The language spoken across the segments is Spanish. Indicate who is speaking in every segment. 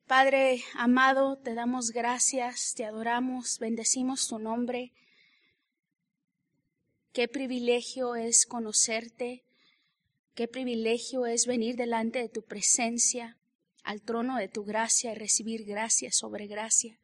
Speaker 1: Padre amado, te damos gracias, te adoramos, bendecimos tu nombre. Qué privilegio es conocerte, qué privilegio es venir delante de tu presencia, al trono de tu gracia y recibir gracia sobre gracia.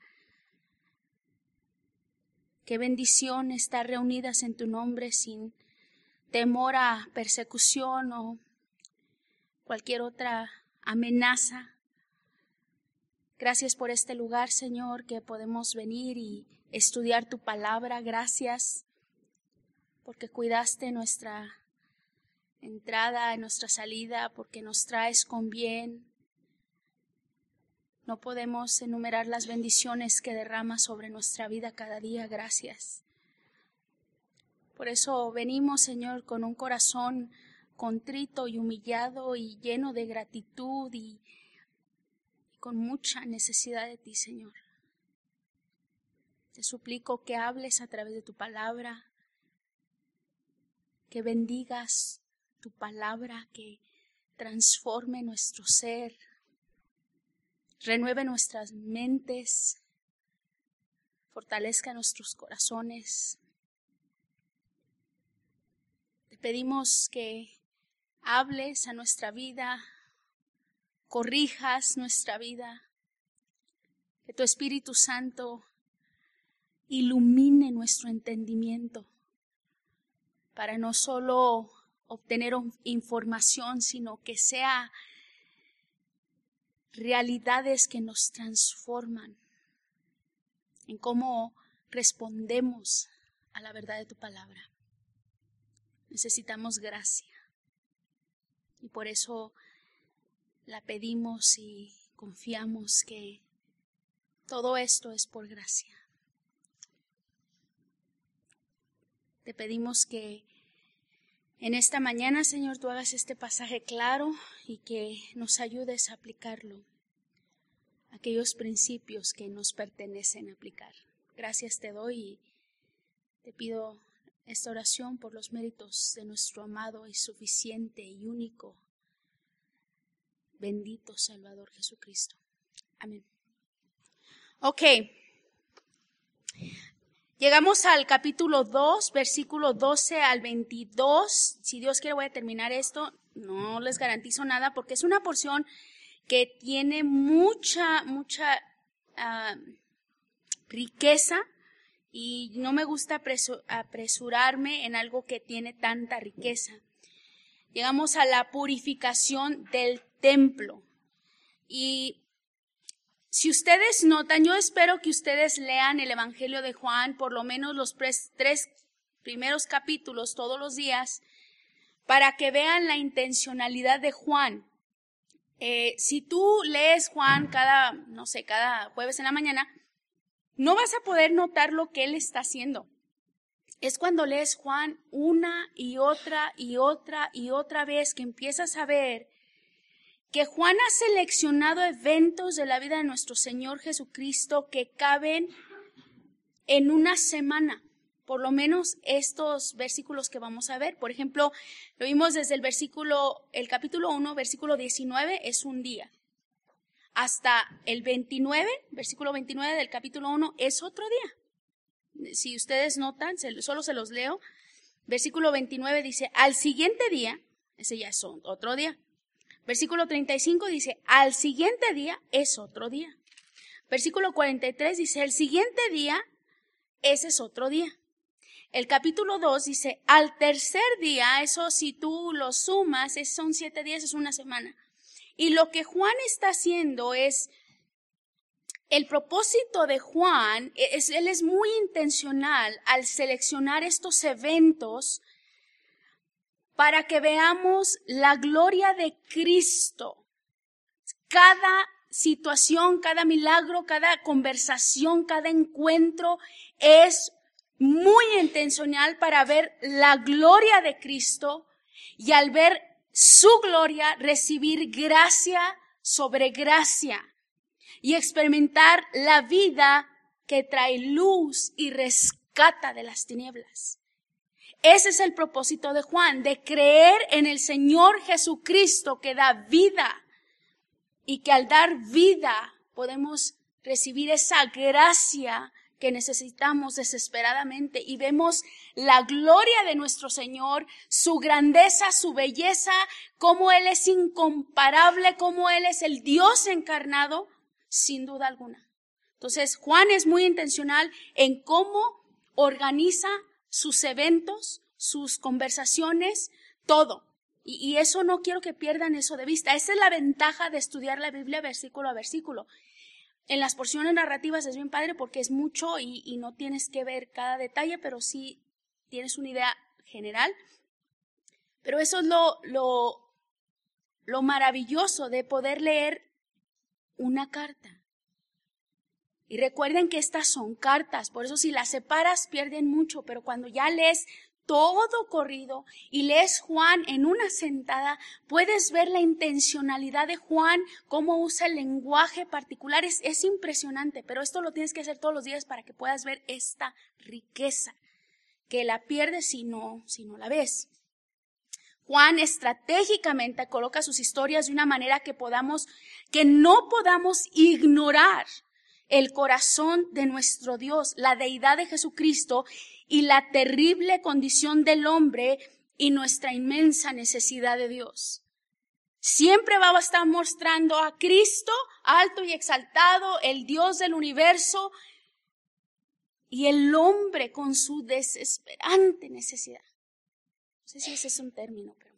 Speaker 1: Qué bendición estar reunidas en tu nombre sin temor a persecución o cualquier otra amenaza. Gracias por este lugar, Señor, que podemos venir y estudiar tu palabra. Gracias porque cuidaste nuestra entrada, nuestra salida, porque nos traes con bien. No podemos enumerar las bendiciones que derramas sobre nuestra vida cada día. Gracias. Por eso venimos, Señor, con un corazón contrito y humillado y lleno de gratitud y con mucha necesidad de ti, Señor. Te suplico que hables a través de tu palabra, que bendigas tu palabra, que transforme nuestro ser, renueve nuestras mentes, fortalezca nuestros corazones. Te pedimos que hables a nuestra vida, corrijas nuestra vida, que tu Espíritu Santo ilumine nuestro entendimiento para no solo obtener información, sino que sea realidades que nos transforman en cómo respondemos a la verdad de tu palabra. Necesitamos gracia y por eso la pedimos y confiamos que todo esto es por gracia. Te pedimos que en esta mañana, Señor, tú hagas este pasaje claro y que nos ayudes a aplicarlo, aquellos principios que nos pertenecen aplicar. Gracias te doy y te pido esta oración por los méritos de nuestro amado y suficiente y único, bendito Salvador Jesucristo. Amén. Ok. Llegamos al capítulo 2, versículo 12 al 22. Si Dios quiere voy a terminar esto. No les garantizo nada porque es una porción que tiene mucha riqueza y no me gusta apresurarme en algo que tiene tanta riqueza. Llegamos a la purificación del templo. Y si ustedes notan, yo espero que ustedes lean el Evangelio de Juan, por lo menos los 3 primeros capítulos todos los días, para que vean la intencionalidad de Juan. Si tú lees Juan cada jueves en la mañana, no vas a poder notar lo que él está haciendo. Es cuando lees Juan una y otra vez que empiezas a ver que Juan ha seleccionado eventos de la vida de nuestro Señor Jesucristo que caben en una semana, por lo menos estos versículos que vamos a ver. Por ejemplo, lo vimos desde el capítulo 1, versículo 19, es un día. Hasta el 29, versículo 29 del capítulo 1, es otro día. Si ustedes notan, solo se los leo. Versículo 29 dice, al siguiente día, ese ya es otro día. Versículo 35 dice, al siguiente día es otro día. Versículo 43 dice, el siguiente día, ese es otro día. El capítulo 2 dice, al tercer día, eso si tú lo sumas, son 7 días, es una semana. Y lo que Juan está haciendo es, el propósito de Juan, él es muy intencional al seleccionar estos eventos para que veamos la gloria de Cristo. Cada situación, cada milagro, cada conversación, cada encuentro es muy intencional para ver la gloria de Cristo y al ver su gloria recibir gracia sobre gracia y experimentar la vida que trae luz y rescata de las tinieblas. Ese es el propósito de Juan, de creer en el Señor Jesucristo que da vida y que al dar vida podemos recibir esa gracia que necesitamos desesperadamente y vemos la gloria de nuestro Señor, su grandeza, su belleza, cómo Él es incomparable, cómo Él es el Dios encarnado, sin duda alguna. Entonces, Juan es muy intencional en cómo organiza sus eventos, sus conversaciones, todo. Y eso no quiero que pierdan eso de vista. Esa es la ventaja de estudiar la Biblia versículo a versículo. En las porciones narrativas es bien padre porque es mucho y no tienes que ver cada detalle, pero sí tienes una idea general. Pero eso es lo maravilloso de poder leer una carta. Y recuerden que estas son cartas, por eso si las separas pierden mucho, pero cuando ya lees todo corrido y lees Juan en una sentada, puedes ver la intencionalidad de Juan, cómo usa el lenguaje particular. Es impresionante, pero esto lo tienes que hacer todos los días para que puedas ver esta riqueza, que la pierdes si no la ves. Juan estratégicamente coloca sus historias de una manera que no podamos ignorar el corazón de nuestro Dios, la deidad de Jesucristo y la terrible condición del hombre y nuestra inmensa necesidad de Dios. Siempre va a estar mostrando a Cristo alto y exaltado, el Dios del universo, y el hombre con su desesperante necesidad. No sé si ese es un término, pero...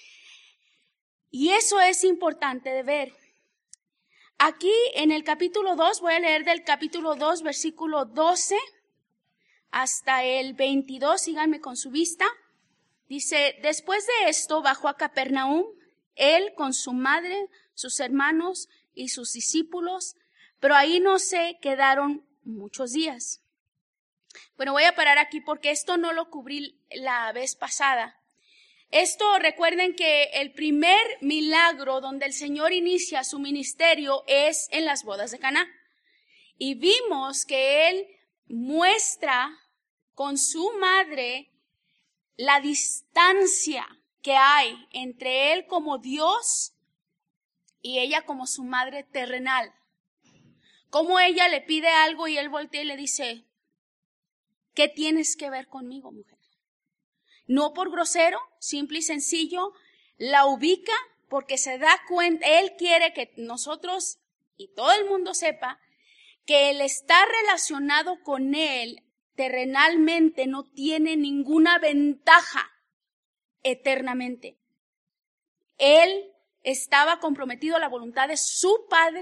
Speaker 1: Y eso es importante de ver. Aquí en el capítulo 2, voy a leer del capítulo 2, versículo 12 hasta el 22, síganme con su vista. Dice, después de esto bajó a Capernaum, él con su madre, sus hermanos y sus discípulos, pero ahí no se quedaron muchos días. Bueno, voy a parar aquí porque esto no lo cubrí la vez pasada. Esto, recuerden que el primer milagro donde el Señor inicia su ministerio es en las bodas de Caná. Y vimos que Él muestra con su madre la distancia que hay entre Él como Dios y ella como su madre terrenal. Como ella le pide algo y Él voltea y le dice, ¿qué tienes que ver conmigo, mujer? No por grosero, simple y sencillo, la ubica porque se da cuenta, Él quiere que nosotros y todo el mundo sepa que el estar relacionado con Él terrenalmente no tiene ninguna ventaja eternamente. Él estaba comprometido a la voluntad de su Padre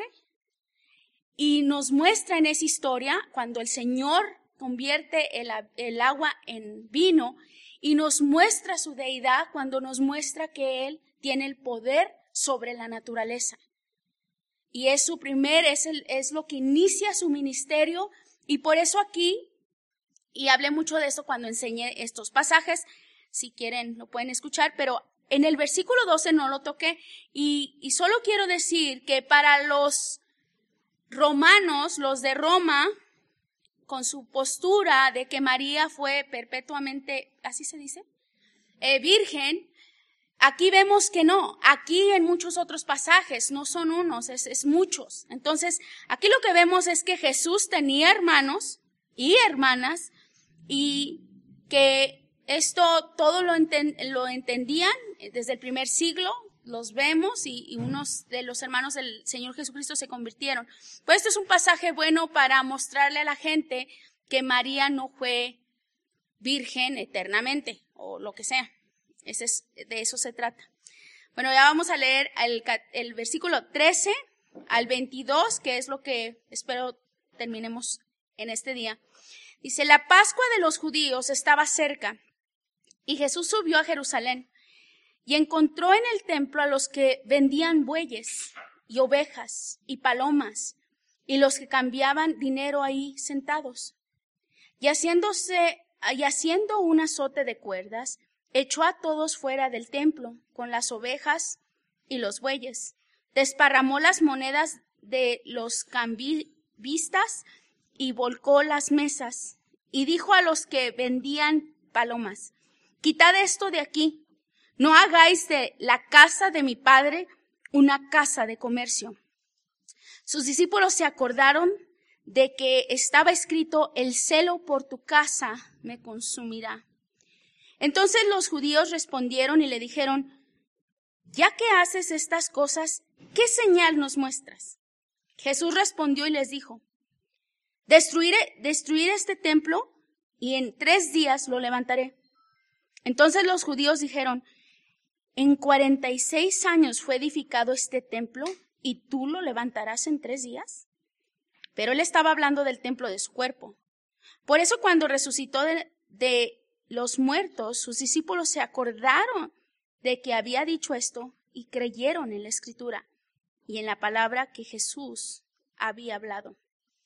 Speaker 1: y nos muestra en esa historia cuando el Señor convierte el agua en vino y nos muestra su deidad cuando nos muestra que Él tiene el poder sobre la naturaleza. Y es es lo que inicia su ministerio y por eso aquí, y hablé mucho de eso cuando enseñé estos pasajes, si quieren lo pueden escuchar, pero en el versículo 12 no lo toqué y solo quiero decir que para los romanos, los de Roma, con su postura de que María fue perpetuamente, ¿así se dice? Virgen, aquí vemos que no, aquí en muchos otros pasajes, no son unos, es muchos. Entonces, aquí lo que vemos es que Jesús tenía hermanos y hermanas y que esto todo lo entendían desde el primer siglo, los vemos y unos de los hermanos del Señor Jesucristo se convirtieron. Pues esto es un pasaje bueno para mostrarle a la gente que María no fue virgen eternamente o lo que sea. De eso se trata. Bueno, ya vamos a leer el versículo 13 al 22, que es lo que espero terminemos en este día. Dice, la Pascua de los judíos estaba cerca y Jesús subió a Jerusalén. Y encontró en el templo a los que vendían bueyes y ovejas y palomas y los que cambiaban dinero ahí sentados. Y haciendo un azote de cuerdas, echó a todos fuera del templo con las ovejas y los bueyes. Desparramó las monedas de los cambistas y volcó las mesas. Y dijo a los que vendían palomas, quitad esto de aquí. No hagáis de la casa de mi padre una casa de comercio. Sus discípulos se acordaron de que estaba escrito: el celo por tu casa me consumirá. Entonces los judíos respondieron y le dijeron: ya que haces estas cosas, ¿qué señal nos muestras? Jesús respondió y les dijo: destruir este templo y en 3 días lo levantaré. Entonces los judíos dijeron: en 46 años fue edificado este templo y tú lo levantarás en 3 días. Pero él estaba hablando del templo de su cuerpo. Por eso cuando resucitó de los muertos, sus discípulos se acordaron de que había dicho esto y creyeron en la Escritura y en la palabra que Jesús había hablado.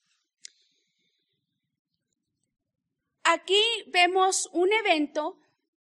Speaker 1: Aquí vemos un evento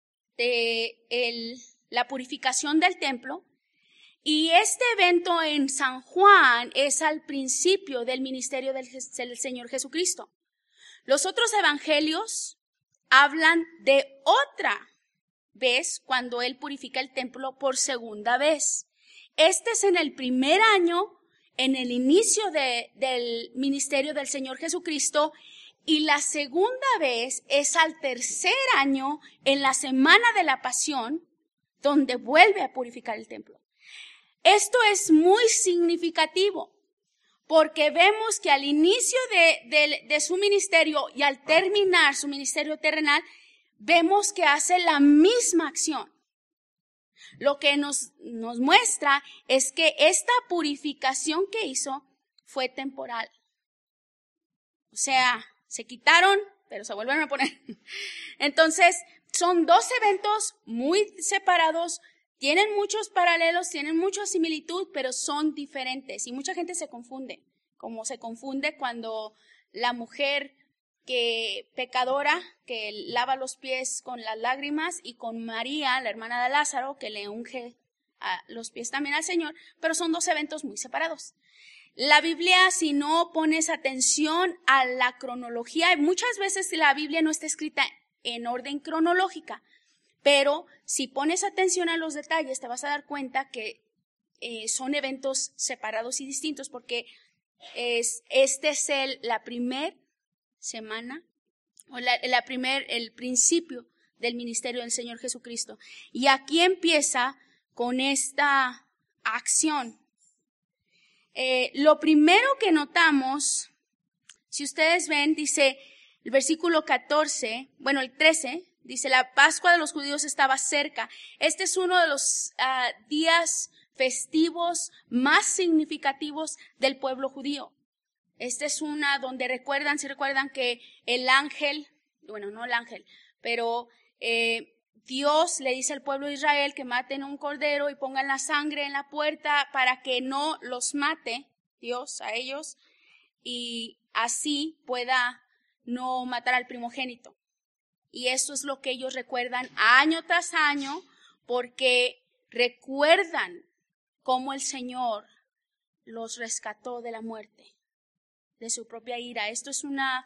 Speaker 1: de la purificación del templo, y este evento en San Juan es al principio del ministerio del Señor Jesucristo. Los otros evangelios hablan de otra vez cuando Él purifica el templo por segunda vez. Este es en el primer año, en el inicio del ministerio del Señor Jesucristo, y la segunda vez es al tercer año, en la semana de la Pasión, donde vuelve a purificar el templo. Esto es muy significativo, porque vemos que al inicio de su ministerio y al terminar su ministerio terrenal, vemos que hace la misma acción. Lo que nos muestra es que esta purificación que hizo fue temporal. O sea, se quitaron, pero se vuelven a poner. Entonces, son 2 eventos muy separados, tienen muchos paralelos, tienen mucha similitud, pero son diferentes. Y mucha gente se confunde, como se confunde cuando la mujer pecadora que lava los pies con las lágrimas, y con María, la hermana de Lázaro, que le unge los pies también al Señor, pero son 2 eventos muy separados. La Biblia, si no pones atención a la cronología, muchas veces la Biblia no está escrita en orden cronológica, pero si pones atención a los detalles te vas a dar cuenta que son eventos separados y distintos, porque este es la primer semana, o el principio del ministerio del Señor Jesucristo. Y aquí empieza con esta acción. Lo primero que notamos, si ustedes ven, dice el versículo 14, bueno, el 13, dice: la Pascua de los judíos estaba cerca. Este es uno de los días festivos más significativos del pueblo judío. Este es una donde si recuerdan que el ángel, bueno, no el ángel, pero Dios le dice al pueblo de Israel que maten un cordero y pongan la sangre en la puerta para que no los mate Dios a ellos, y así pueda no matar al primogénito. Y eso es lo que ellos recuerdan año tras año, porque recuerdan cómo el Señor los rescató de la muerte, de su propia ira. Esto es una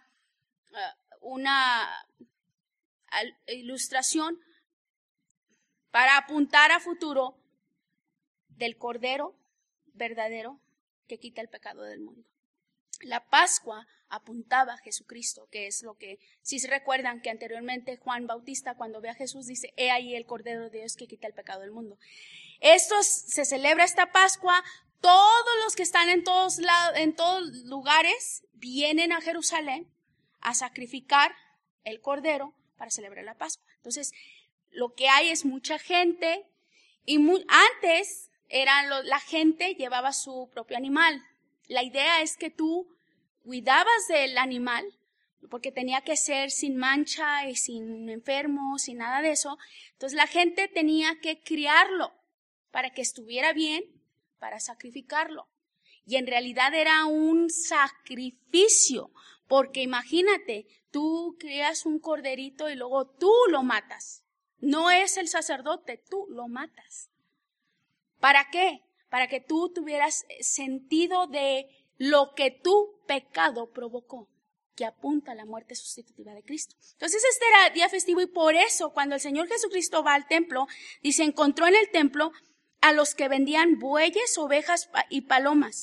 Speaker 1: ilustración para apuntar a futuro del Cordero verdadero que quita el pecado del mundo. La Pascua apuntaba a Jesucristo, que es lo que, si se recuerdan que anteriormente Juan Bautista, cuando ve a Jesús, dice: he ahí el Cordero de Dios que quita el pecado del mundo. Se celebra esta Pascua. Todos los que están en todos lados, en todos lugares, vienen a Jerusalén a sacrificar el Cordero para celebrar la Pascua. Entonces, lo que hay es mucha gente, y antes la gente llevaba su propio animal. La idea es que tú cuidabas del animal, porque tenía que ser sin mancha y sin enfermos, sin nada de eso. Entonces la gente tenía que criarlo para que estuviera bien, para sacrificarlo. Y en realidad era un sacrificio, porque imagínate, tú crías un corderito y luego tú lo matas. No es el sacerdote, tú lo matas. ¿Para qué? Para que tú tuvieras sentido de lo que tu pecado provocó, que apunta a la muerte sustitutiva de Cristo. Entonces este era día festivo, y por eso cuando el Señor Jesucristo va al templo, dice: encontró en el templo a los que vendían bueyes, ovejas y palomas,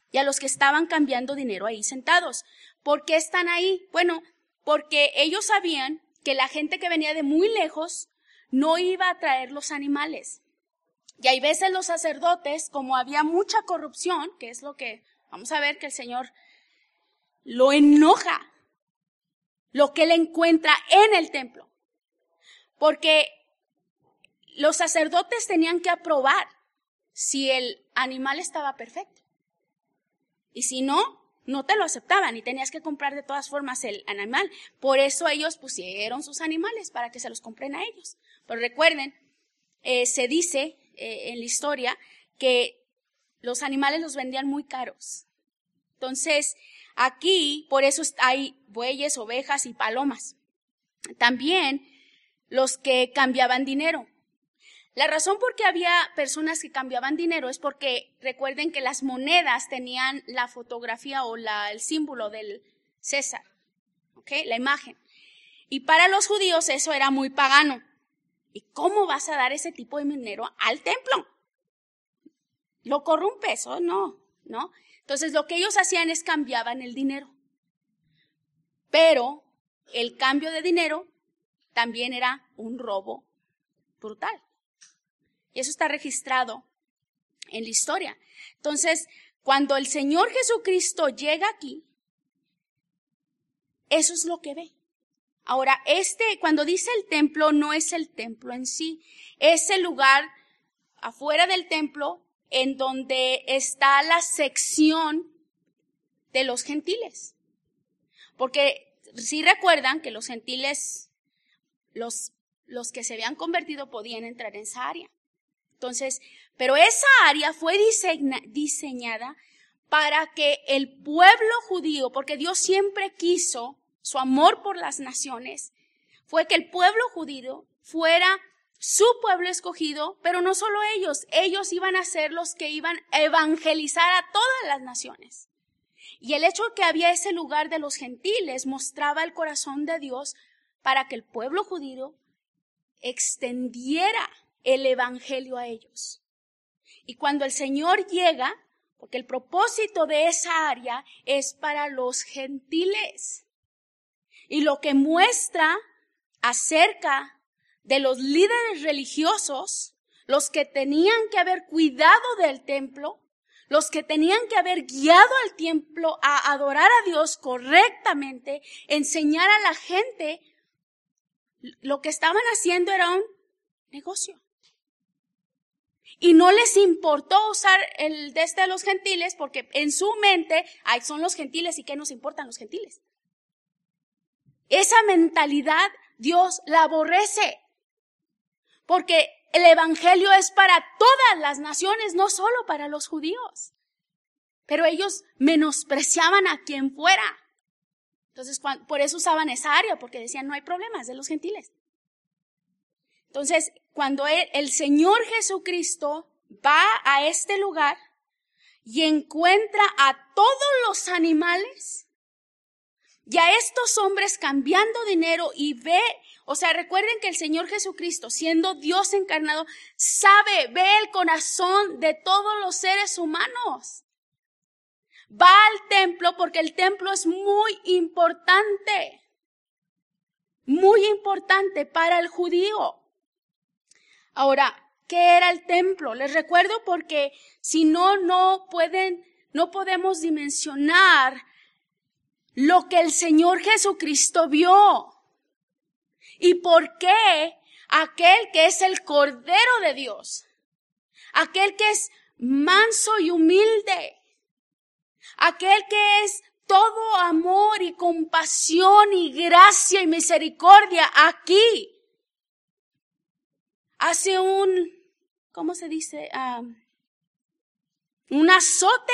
Speaker 1: y a los que estaban cambiando dinero ahí sentados. ¿Por qué están ahí? Bueno, porque ellos sabían que la gente que venía de muy lejos no iba a traer los animales. Y hay veces los sacerdotes, como había mucha corrupción, que es lo que vamos a ver que el Señor lo enoja, lo que él encuentra en el templo. Porque los sacerdotes tenían que aprobar si el animal estaba perfecto. Y si no, no te lo aceptaban y tenías que comprar de todas formas el animal. Por eso ellos pusieron sus animales para que se los compren a ellos. Pero recuerden, se dice en la historia que los animales los vendían muy caros. Entonces, aquí por eso hay bueyes, ovejas y palomas. También los que cambiaban dinero. La razón por qué había personas que cambiaban dinero es porque recuerden que las monedas tenían la fotografía o el símbolo del César, ¿ok? La imagen. Y para los judíos eso era muy pagano. ¿Y cómo vas a dar ese tipo de dinero al templo? ¿Lo corrompes o no? Entonces lo que ellos hacían es cambiaban el dinero. Pero el cambio de dinero también era un robo brutal. Y eso está registrado en la historia. Entonces, cuando el Señor Jesucristo llega aquí, eso es lo que ve. Ahora, cuando dice el templo, no es el templo en sí. Es el lugar afuera del templo en donde está la sección de los gentiles. Porque si recuerdan que los gentiles, los que se habían convertido podían entrar en esa área. Entonces, pero esa área fue diseñada para que el pueblo judío, porque Dios siempre quiso su amor por las naciones, fue que el pueblo judío fuera su pueblo escogido, pero no solo ellos iban a ser los que iban a evangelizar a todas las naciones. Y el hecho de que había ese lugar de los gentiles mostraba el corazón de Dios para que el pueblo judío extendiera el evangelio a ellos. Y cuando el Señor llega, porque el propósito de esa área es para los gentiles. Y lo que muestra acerca de los líderes religiosos, los que tenían que haber cuidado del templo, los que tenían que haber guiado al templo a adorar a Dios correctamente, enseñar a la gente, lo que estaban haciendo era un negocio. Y no les importó usar el de los gentiles porque en su mente, ay, son los gentiles y ¿qué nos importan los gentiles? Esa mentalidad Dios la aborrece. Porque el evangelio es para todas las naciones, no solo para los judíos. Pero ellos menospreciaban a quien fuera. Entonces, por eso usaban esa área, porque decían, no hay problemas de los gentiles. Entonces, cuando el Señor Jesucristo va a este lugar y encuentra a todos los animales y a estos hombres cambiando dinero y ve, o sea, recuerden que el Señor Jesucristo, siendo Dios encarnado, ve el corazón de todos los seres humanos. Va al templo porque el templo es muy importante para el judío. Ahora, ¿qué era el templo? Les recuerdo porque si no podemos dimensionar lo que el Señor Jesucristo vio. ¿Y por qué aquel que es el Cordero de Dios, aquel que es manso y humilde, aquel que es todo amor y compasión y gracia y misericordia, aquí hace ¿cómo se dice? Un azote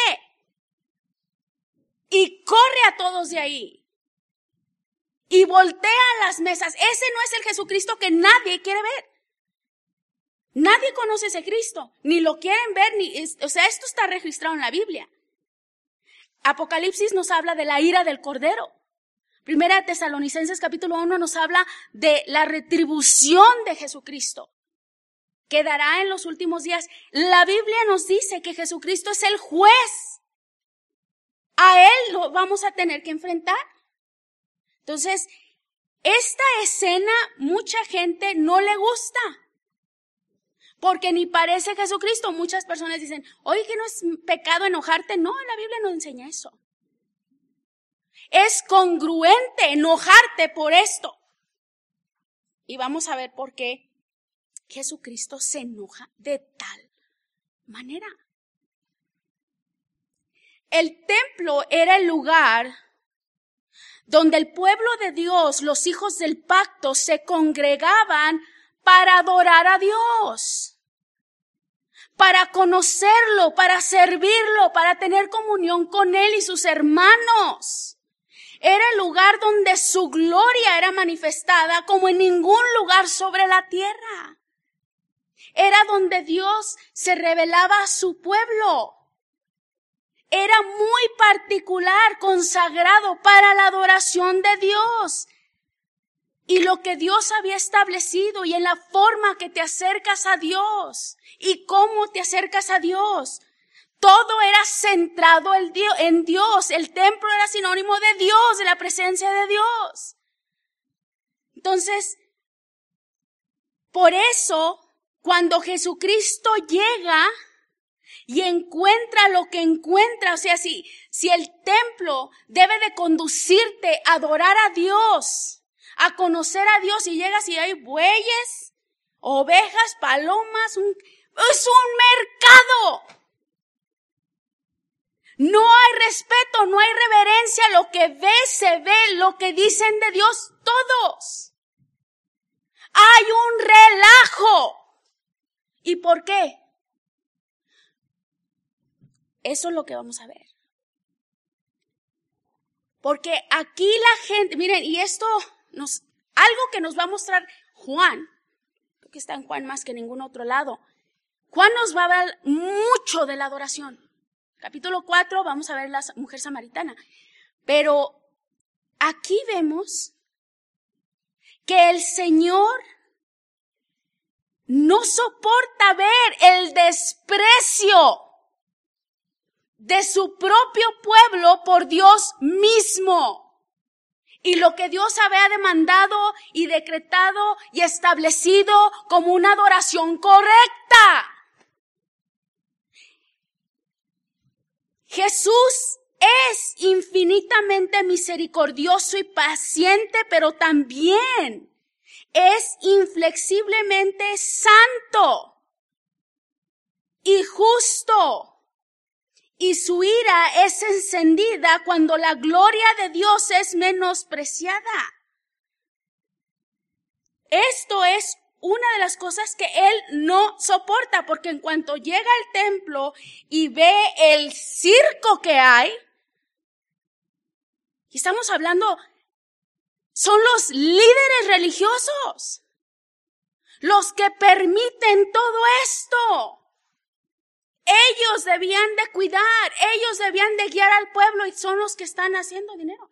Speaker 1: y corre a todos de ahí y voltea las mesas. Ese no es el Jesucristo que nadie quiere ver. Nadie conoce ese Cristo, ni lo quieren ver, esto está registrado en la Biblia. Apocalipsis nos habla de la ira del Cordero. Primera de Tesalonicenses capítulo 1 nos habla de la retribución de Jesucristo que dará en los últimos días. La Biblia nos dice que Jesucristo es el juez a Él lo vamos a tener que enfrentar. Entonces, esta escena mucha gente no le gusta, porque ni parece Jesucristo. Muchas personas dicen, oye, que no es pecado enojarte. No, la Biblia no enseña eso. Es congruente enojarte por esto. Y vamos a ver por qué Jesucristo se enoja de tal manera. El templo era el lugar donde el pueblo de Dios, los hijos del pacto, se congregaban para adorar a Dios, para conocerlo, para servirlo, para tener comunión con Él y sus hermanos. Era el lugar donde su gloria era manifestada como en ningún lugar sobre la tierra. Era donde Dios se revelaba a su pueblo. Era muy particular, consagrado para la adoración de Dios. Y lo que Dios había establecido y en la forma que te acercas a Dios y cómo te acercas a Dios. Todo era centrado en Dios. El templo era sinónimo de Dios, de la presencia de Dios. Entonces, por eso, cuando Jesucristo llega y encuentra lo que encuentra, o sea, si el templo debe de conducirte a adorar a Dios, a conocer a Dios, y llegas y hay bueyes, ovejas, palomas, es un mercado. No hay respeto, no hay reverencia, lo que ves se ve, lo que dicen de Dios todos. Hay un relajo. ¿Y por qué? Eso es lo que vamos a ver. Porque aquí la gente, miren, y esto algo que nos va a mostrar Juan, creo que está en Juan más que en ningún otro lado. Juan nos va a hablar mucho de la adoración. Capítulo 4, vamos a ver la mujer samaritana. Pero aquí vemos que el Señor no soporta ver el desprecio de su propio pueblo por Dios mismo. Y lo que Dios había demandado y decretado y establecido como una adoración correcta. Jesús es infinitamente misericordioso y paciente, pero también es inflexiblemente santo y justo. Y su ira es encendida cuando la gloria de Dios es menospreciada. Esto es una de las cosas que Él no soporta, porque en cuanto llega al templo y ve el circo que hay, y estamos hablando, son los líderes religiosos los que permiten todo esto. Ellos debían de cuidar, ellos debían de guiar al pueblo y son los que están haciendo dinero.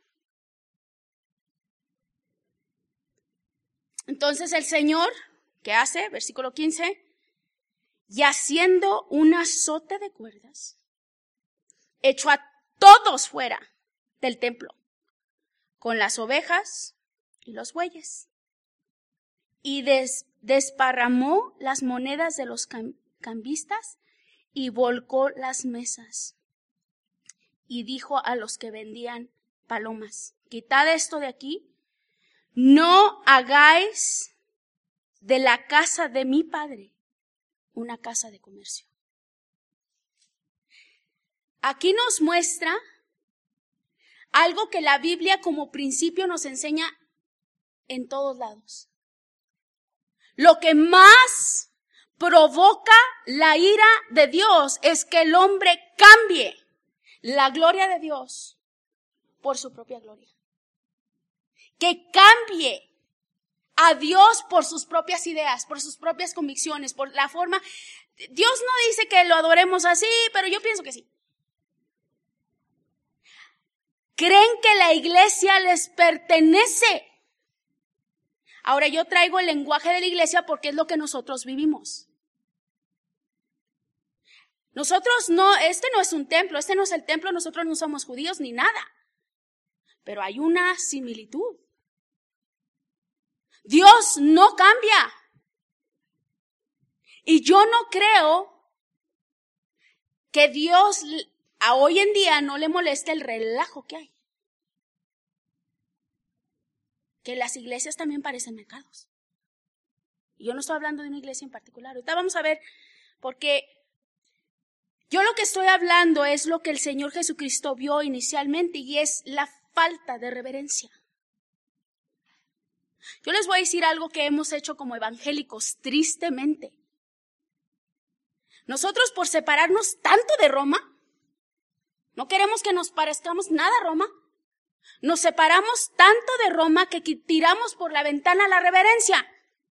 Speaker 1: Entonces el Señor, ¿qué hace? Versículo 15. Y haciendo un azote de cuerdas, echó a todos fuera del templo, con las ovejas y los bueyes. Y desparramó las monedas de los cambistas y volcó las mesas. Y dijo a los que vendían palomas, quitad esto de aquí, no hagáis de la casa de mi padre una casa de comercio. Aquí nos muestra algo que la Biblia como principio nos enseña en todos lados. Lo que más provoca la ira de Dios es que el hombre cambie la gloria de Dios por su propia gloria. Que cambie a Dios por sus propias ideas, por sus propias convicciones, por la forma. Dios no dice que lo adoremos así, pero yo pienso que sí. Creen que la iglesia les pertenece. Ahora yo traigo el lenguaje de la iglesia porque es lo que nosotros vivimos. Nosotros no, este no es un templo, este no es el templo, nosotros no somos judíos ni nada. Pero hay una similitud. Dios no cambia. Y yo no creo que Dios a hoy en día no le moleste el relajo que hay. Que las iglesias también parecen mercados. Y yo no estoy hablando de una iglesia en particular. Ahorita vamos a ver, porque yo lo que estoy hablando es lo que el Señor Jesucristo vio inicialmente y es la falta de reverencia. Yo les voy a decir algo que hemos hecho como evangélicos, tristemente. Nosotros por separarnos tanto de Roma, no queremos que nos parezcamos nada a Roma. Nos separamos tanto de Roma que tiramos por la ventana la reverencia.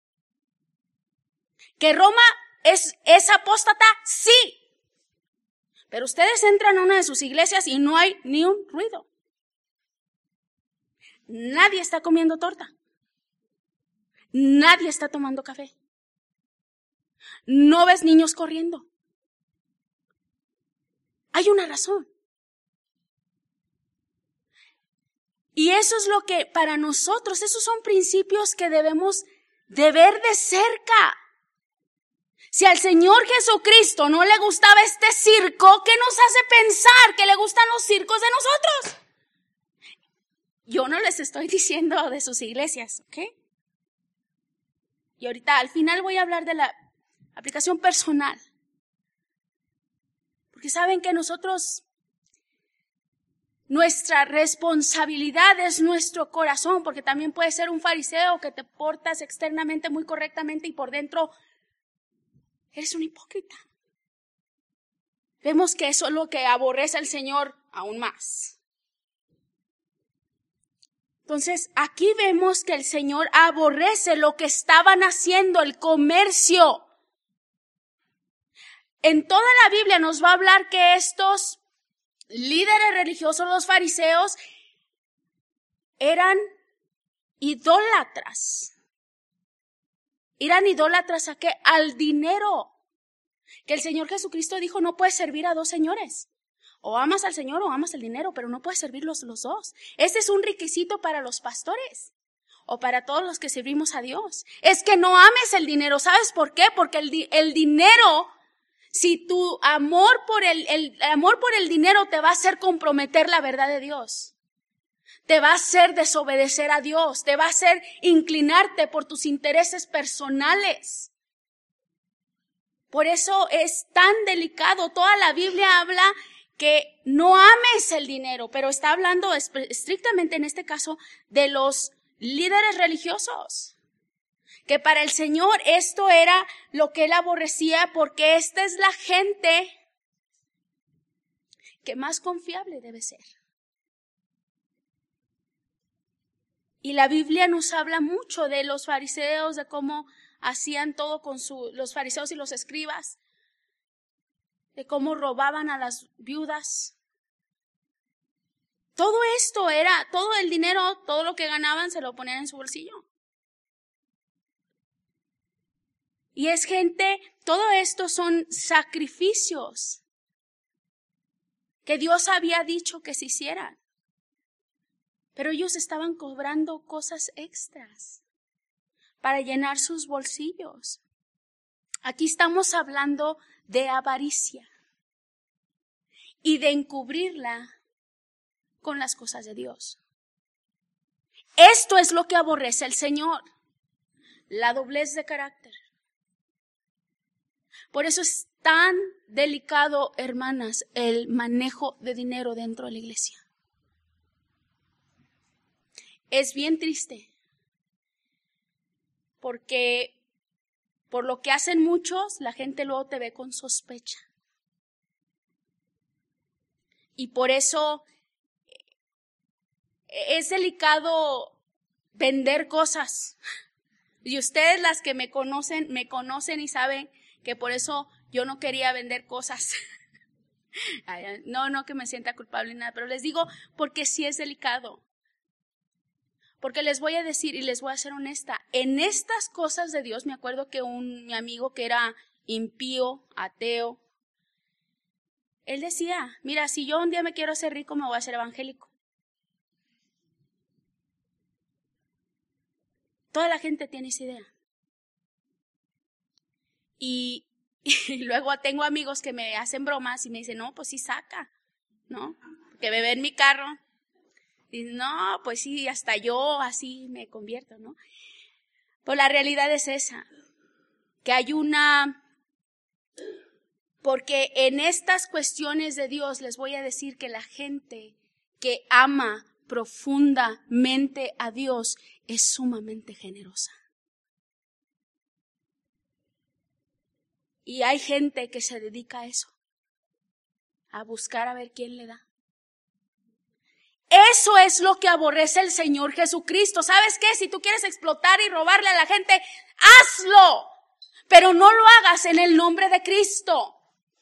Speaker 1: ¿Que Roma es apóstata? Sí. Pero ustedes entran a una de sus iglesias y no hay ni un ruido. Nadie está comiendo torta. Nadie está tomando café. No ves niños corriendo. Hay una razón. Y eso es lo que para nosotros, esos son principios que debemos de ver de cerca. Si al Señor Jesucristo no le gustaba este circo, ¿qué nos hace pensar que le gustan los circos de nosotros? Yo no les estoy diciendo de sus iglesias, ¿ok? Y ahorita al final voy a hablar de la aplicación personal. Porque saben que nosotros, nuestra responsabilidad es nuestro corazón, porque también puedes ser un fariseo que te portas externamente muy correctamente y por dentro eres un hipócrita. Vemos que eso es lo que aborrece al Señor aún más. Entonces, aquí vemos que el Señor aborrece lo que estaban haciendo, el comercio. En toda la Biblia nos va a hablar que estos líderes religiosos, los fariseos, eran idólatras. ¿Eran idólatras a qué? Al dinero. Que el Señor Jesucristo dijo, no puedes servir a dos señores. O amas al Señor o amas el dinero, pero no puedes servir los dos. Este es un requisito para los pastores o para todos los que servimos a Dios. Es que no ames el dinero. ¿Sabes por qué? Porque el dinero, si tu amor por el amor por el dinero te va a hacer comprometer la verdad de Dios. Te va a hacer desobedecer a Dios. Te va a hacer inclinarte por tus intereses personales. Por eso es tan delicado. Toda la Biblia habla que no ames el dinero, pero está hablando estrictamente en este caso de los líderes religiosos. Que para el Señor esto era lo que Él aborrecía, porque esta es la gente que más confiable debe ser. Y la Biblia nos habla mucho de los fariseos, de cómo hacían todo con los fariseos y los escribas, de cómo robaban a las viudas. Todo esto era, todo el dinero, todo lo que ganaban se lo ponían en su bolsillo. Y es gente, todo esto son sacrificios que Dios había dicho que se hicieran. Pero ellos estaban cobrando cosas extras para llenar sus bolsillos. Aquí estamos hablando de avaricia y de encubrirla con las cosas de Dios. Esto es lo que aborrece el Señor, la doblez de carácter. Por eso es tan delicado, hermanas, el manejo de dinero dentro de la iglesia. Es bien triste, porque por lo que hacen muchos, la gente luego te ve con sospecha. Y por eso es delicado vender cosas. Y ustedes, las que me conocen y saben que por eso yo no quería vender cosas. No que me sienta culpable ni nada, pero les digo porque sí es delicado. Porque les voy a decir y les voy a ser honesta, en estas cosas de Dios, me acuerdo que mi amigo que era impío, ateo, Él decía, mira, si yo un día me quiero hacer rico, me voy a hacer evangélico. Toda la gente tiene esa idea. Y luego tengo amigos que me hacen bromas y me dicen, no, pues sí saca, ¿no? Que me ven mi carro. Y no, pues sí, hasta yo así me convierto, ¿no? Pero la realidad es esa, que hay porque en estas cuestiones de Dios les voy a decir que la gente que ama profundamente a Dios es sumamente generosa. Y hay gente que se dedica a eso, a buscar a ver quién le da. Eso es lo que aborrece el Señor Jesucristo. ¿Sabes qué? Si tú quieres explotar y robarle a la gente, hazlo, pero no lo hagas en el nombre de Cristo.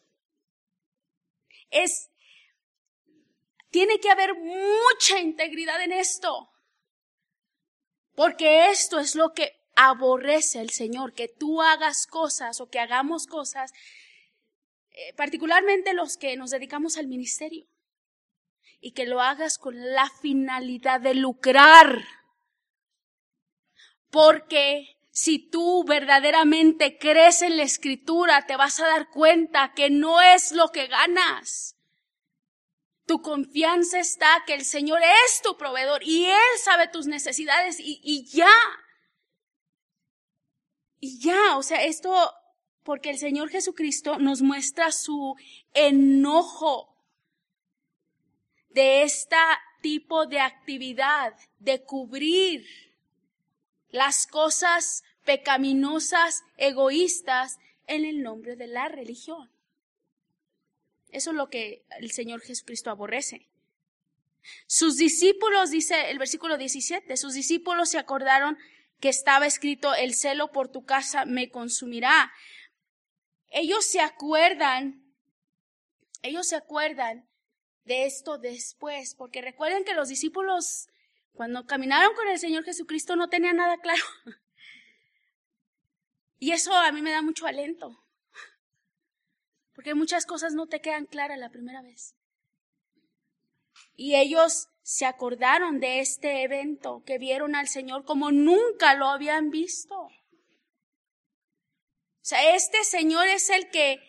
Speaker 1: Tiene que haber mucha integridad en esto, porque esto es lo que aborrece el Señor, que tú hagas cosas o que hagamos cosas, particularmente los que nos dedicamos al ministerio, y que lo hagas con la finalidad de lucrar. Porque si tú verdaderamente crees en la Escritura, te vas a dar cuenta que no es lo que ganas. Tu confianza está que el Señor es tu proveedor y Él sabe tus necesidades y ya. Y ya, o sea, esto, porque el Señor Jesucristo nos muestra su enojo de este tipo de actividad, de cubrir las cosas pecaminosas, egoístas, en el nombre de la religión. Eso es lo que el Señor Jesucristo aborrece. Sus discípulos, dice el versículo 17, sus discípulos se acordaron que estaba escrito, el celo por tu casa me consumirá. Ellos se acuerdan de esto después, porque recuerden que los discípulos, cuando caminaron con el Señor Jesucristo, no tenían nada claro. Y eso a mí me da mucho alento, porque muchas cosas no te quedan claras la primera vez. Y ellos se acordaron de este evento, que vieron al Señor como nunca lo habían visto. O sea, este Señor es el que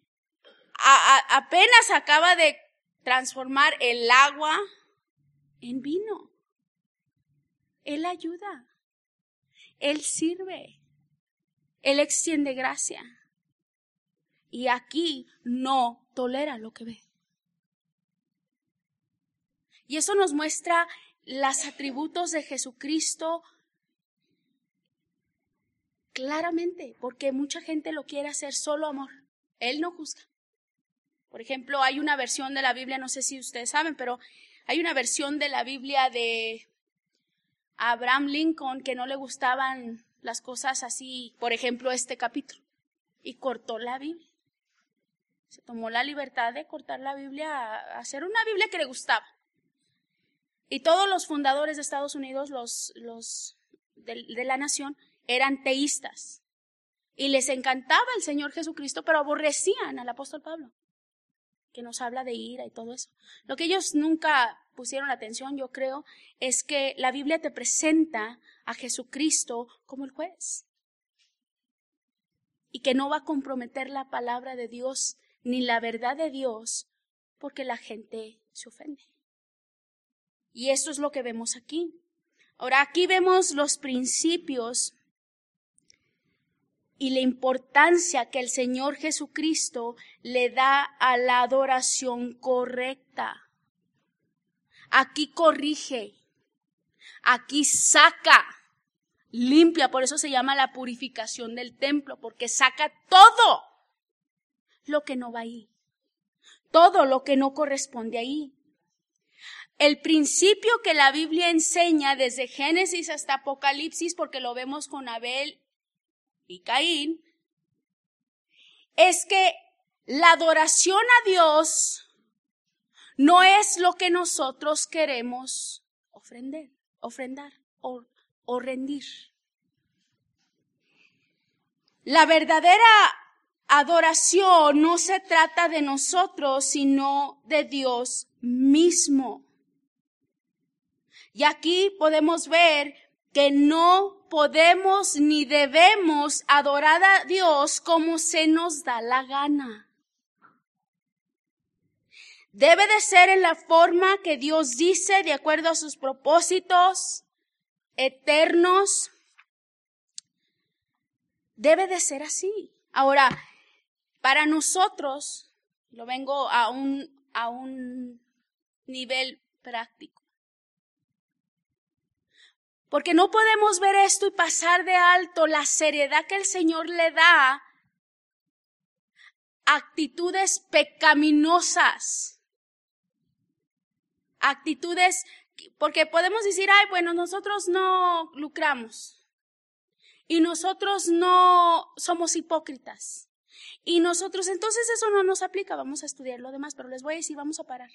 Speaker 1: apenas acaba de transformar el agua en vino. Él ayuda, Él sirve, Él extiende gracia. Y aquí no tolera lo que ve. Y eso nos muestra los atributos de Jesucristo claramente, porque mucha gente lo quiere hacer solo amor. Él no juzga. Por ejemplo, hay una versión de la Biblia, no sé si ustedes saben, pero hay una versión de la Biblia de Abraham Lincoln que no le gustaban las cosas así, por ejemplo, este capítulo, y cortó la Biblia. Se tomó la libertad de cortar la Biblia, a hacer una Biblia que le gustaba. Y todos los fundadores de Estados Unidos, los de la nación, eran teístas. Y les encantaba el Señor Jesucristo, pero aborrecían al apóstol Pablo, que nos habla de ira y todo eso. Lo que ellos nunca pusieron atención, yo creo, es que la Biblia te presenta a Jesucristo como el juez. Y que no va a comprometer la palabra de Dios ni la verdad de Dios porque la gente se ofende. Y esto es lo que vemos aquí. Ahora, aquí vemos los principios y la importancia que el Señor Jesucristo le da a la adoración correcta. Aquí corrige, aquí saca, limpia, por eso se llama la purificación del templo, porque saca todo lo que no va ahí, todo lo que no corresponde ahí. El principio que la Biblia enseña desde Génesis hasta Apocalipsis, porque lo vemos con Abel y Caín, es que la adoración a Dios no es lo que nosotros queremos ofrendar o rendir. La verdadera adoración no se trata de nosotros, sino de Dios mismo. Y aquí podemos ver que no podemos ni debemos adorar a Dios como se nos da la gana. Debe de ser en la forma que Dios dice, de acuerdo a sus propósitos eternos. Debe de ser así. Ahora, para nosotros, lo vengo a un nivel práctico. Porque no podemos ver esto y pasar de alto la seriedad que el Señor le da a actitudes pecaminosas. Actitudes, porque podemos decir, ay, bueno, nosotros no lucramos. Y nosotros no somos hipócritas. Y nosotros, entonces eso no nos aplica. Vamos a estudiar lo demás, pero les voy a decir, vamos a parar.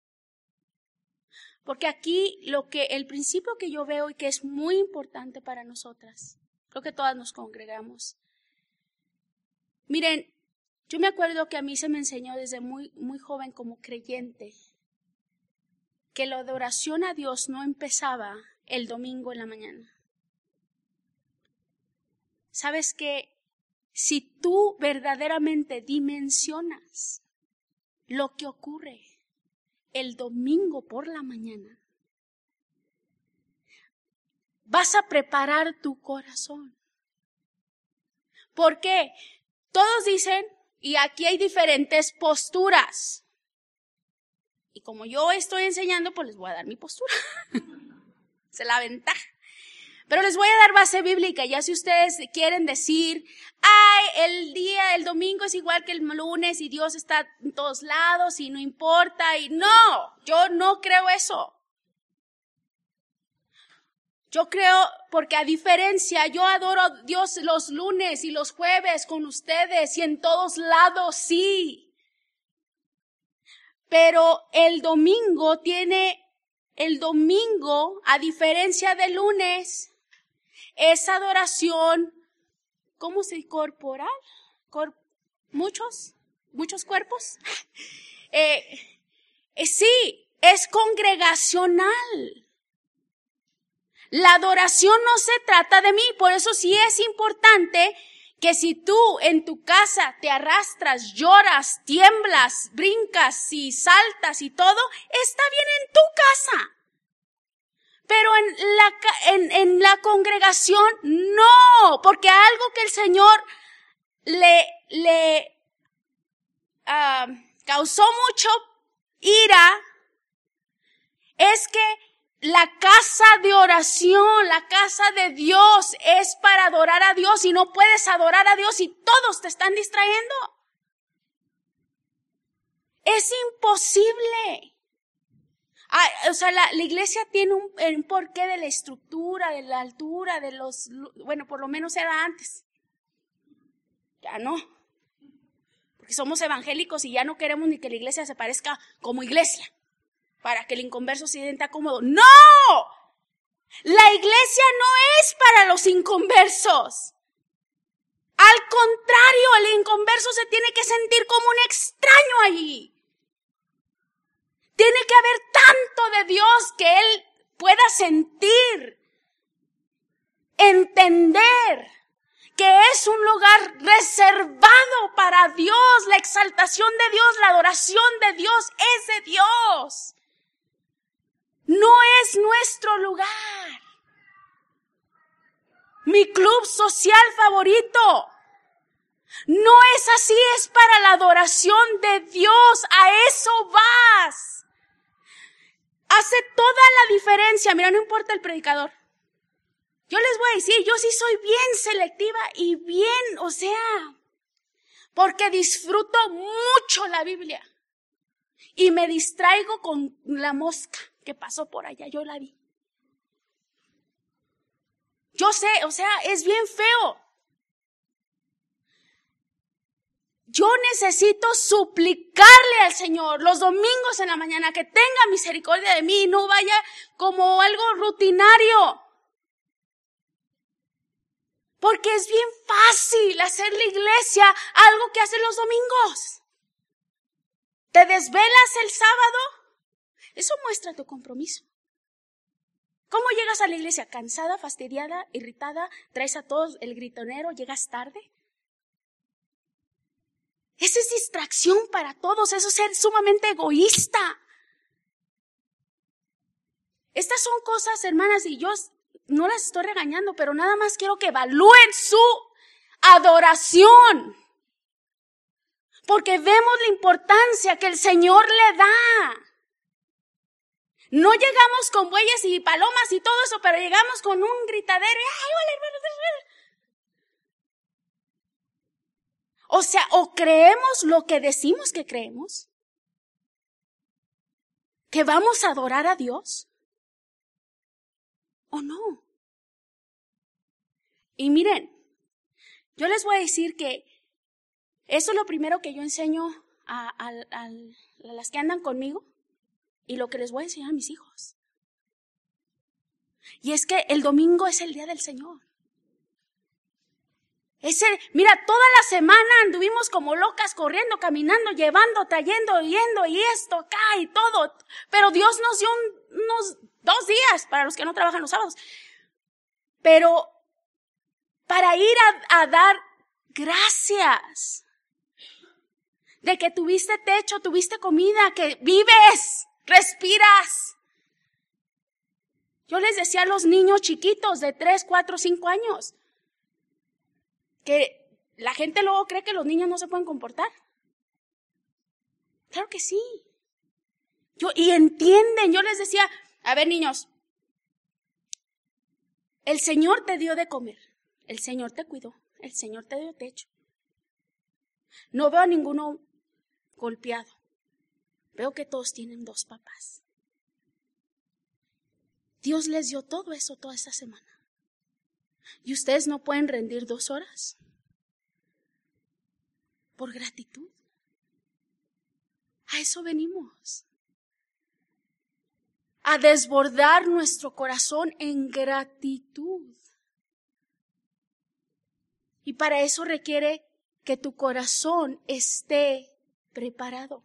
Speaker 1: Porque aquí el principio que yo veo y que es muy importante para nosotras, creo que todas nos congregamos. Miren, yo me acuerdo que a mí se me enseñó desde muy, muy joven como creyente que la adoración a Dios no empezaba el domingo en la mañana. ¿Sabes qué? Si tú verdaderamente dimensionas lo que ocurre el domingo por la mañana, vas a preparar tu corazón. ¿Por qué? Todos dicen, y aquí hay diferentes posturas. Y como yo estoy enseñando, pues les voy a dar mi postura. Esa es la ventaja. Pero les voy a dar base bíblica, ya si ustedes quieren decir, ay, el domingo es igual que el lunes y Dios está en todos lados y no importa. Y no, yo no creo eso. Yo creo, porque a diferencia, yo adoro a Dios los lunes y los jueves con ustedes y en todos lados, sí. Pero el domingo, a diferencia del lunes, es adoración, ¿cómo se dice? Corporal, muchos cuerpos. Sí, es congregacional. La adoración no se trata de mí, por eso sí es importante que si tú en tu casa te arrastras, lloras, tiemblas, brincas y saltas y todo, está bien en tu casa. Pero en la congregación, no, porque algo que el Señor le causó mucho ira es que la casa de oración, la casa de Dios es para adorar a Dios y no puedes adorar a Dios y todos te están distrayendo. Es imposible. La iglesia tiene un porqué de la estructura, de la altura, bueno, por lo menos era antes. Ya no. Porque somos evangélicos y ya no queremos ni que la iglesia se parezca como iglesia, para que el inconverso se sienta cómodo. ¡No! La iglesia no es para los inconversos. Al contrario, el inconverso se tiene que sentir como un extraño allí. Tiene que haber tanto de Dios que Él pueda sentir, entender que es un lugar reservado para Dios. La exaltación de Dios, la adoración de Dios es de Dios. No es nuestro lugar. Mi club social favorito. No es así, es para la adoración de Dios. A eso vas. Hace toda la diferencia. Mira, no importa el predicador. Yo les voy a decir, yo sí soy bien selectiva y bien, porque disfruto mucho la Biblia. Y me distraigo con la mosca que pasó por allá, yo la vi. Yo sé, es bien feo. Yo necesito suplicarle al Señor los domingos en la mañana que tenga misericordia de mí y no vaya como algo rutinario. Porque es bien fácil hacer la iglesia algo que hacen los domingos. ¿Te desvelas el sábado? Eso muestra tu compromiso. ¿Cómo llegas a la iglesia? ¿Cansada, fastidiada, irritada? ¿Traes a todos el gritonero? ¿Llegas tarde? Esa es distracción para todos. Eso es ser sumamente egoísta. Estas son cosas, hermanas, y yo no las estoy regañando, pero nada más quiero que evalúen su adoración. Porque vemos la importancia que el Señor le da. No llegamos con bueyes y palomas y todo eso, pero llegamos con un gritadero. ¡Ay, hola, hermanos! O sea, o creemos lo que decimos que creemos, que vamos a adorar a Dios, o no. Y miren, yo les voy a decir que eso es lo primero que yo enseño a las que andan conmigo y lo que les voy a enseñar a mis hijos. Y es que el domingo es el día del Señor. Mira, toda la semana anduvimos como locas corriendo, caminando, llevando, trayendo, yendo y esto acá y todo. Pero Dios nos dio unos 2 días para los que no trabajan los sábados. Pero para ir a dar gracias de que tuviste techo, tuviste comida, que vives, respiras. Yo les decía a los niños chiquitos de 3, 4, 5 años que la gente luego cree que los niños no se pueden comportar. Claro que sí. Y entienden, yo les decía, a ver niños, el Señor te dio de comer, el Señor te cuidó, el Señor te dio techo. No veo a ninguno golpeado. Veo que todos tienen 2 papás. Dios les dio todo eso toda esta semana. ¿Y ustedes no pueden rendir 2 horas? Por gratitud. A eso venimos. A desbordar nuestro corazón en gratitud. Y para eso requiere que tu corazón esté preparado.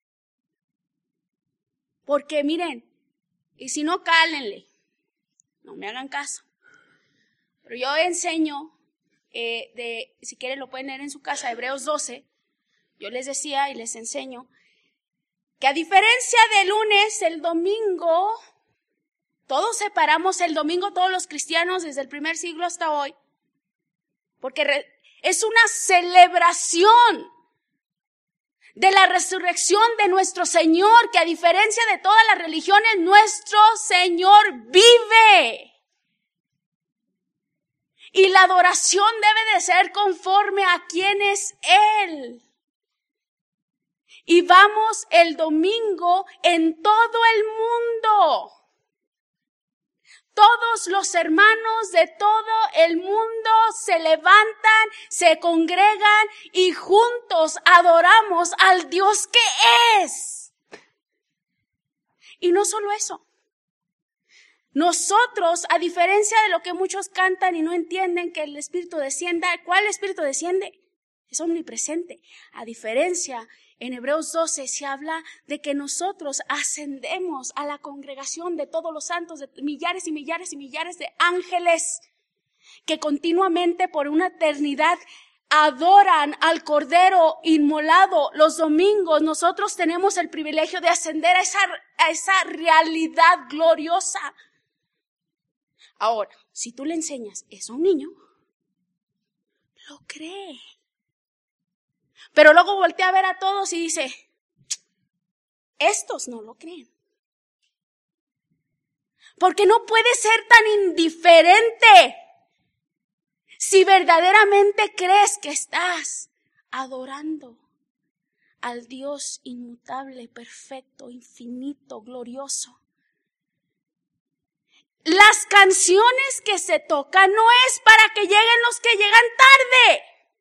Speaker 1: Porque miren, y si no, cálenle. No me hagan caso. Pero yo enseño, si quieren lo pueden leer en su casa, Hebreos 12. Yo les decía y les enseño que a diferencia del lunes, el domingo, todos separamos el domingo, todos los cristianos desde el primer siglo hasta hoy. Porque es una celebración de la resurrección de nuestro Señor, que a diferencia de todas las religiones, nuestro Señor vive. Y la adoración debe de ser conforme a quién es Él. Y vamos el domingo en todo el mundo. Todos los hermanos de todo el mundo se levantan, se congregan y juntos adoramos al Dios que es. Y no solo eso. Nosotros, a diferencia de lo que muchos cantan y no entienden que el Espíritu descienda, ¿cuál Espíritu desciende? Es omnipresente. A diferencia, en Hebreos 12 se habla de que nosotros ascendemos a la congregación de todos los santos, de millares y millares y millares de ángeles que continuamente por una eternidad adoran al Cordero inmolado. Los domingos nosotros tenemos el privilegio de ascender a esa realidad gloriosa. Ahora, si tú le enseñas eso a un niño, lo cree. Pero luego voltea a ver a todos y dice, estos no lo creen. Porque no puede ser tan indiferente si verdaderamente crees que estás adorando al Dios inmutable, perfecto, infinito, glorioso. Las canciones que se tocan no es para que lleguen los que llegan tarde.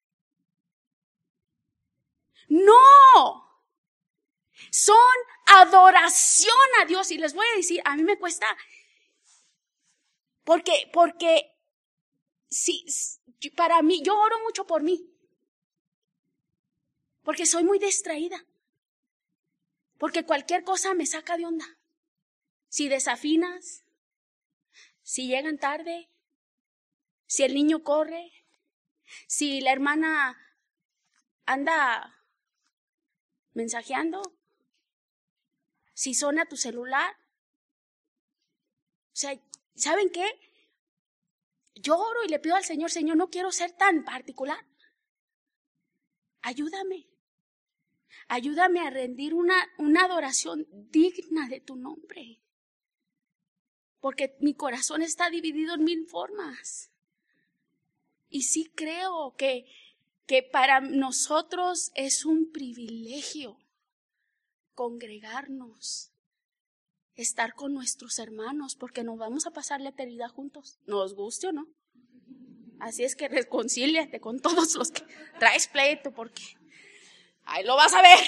Speaker 1: No. Son adoración a Dios. Y les voy a decir, a mí me cuesta. Porque sí, para mí, yo oro mucho por mí. Porque soy muy distraída. Porque cualquier cosa me saca de onda. Si desafinas, si llegan tarde, si el niño corre, si la hermana anda mensajeando, si suena tu celular. O sea, ¿saben qué? Yo oro y le pido al Señor, Señor, no quiero ser tan particular. Ayúdame. Ayúdame a rendir una adoración digna de tu nombre. Porque mi corazón está dividido en 1000 formas. Y sí creo que para nosotros es un privilegio congregarnos, estar con nuestros hermanos, porque nos vamos a pasar la eternidad juntos, nos guste o no. Así es que reconcíliate con todos los que traes pleito, porque ahí lo vas a ver.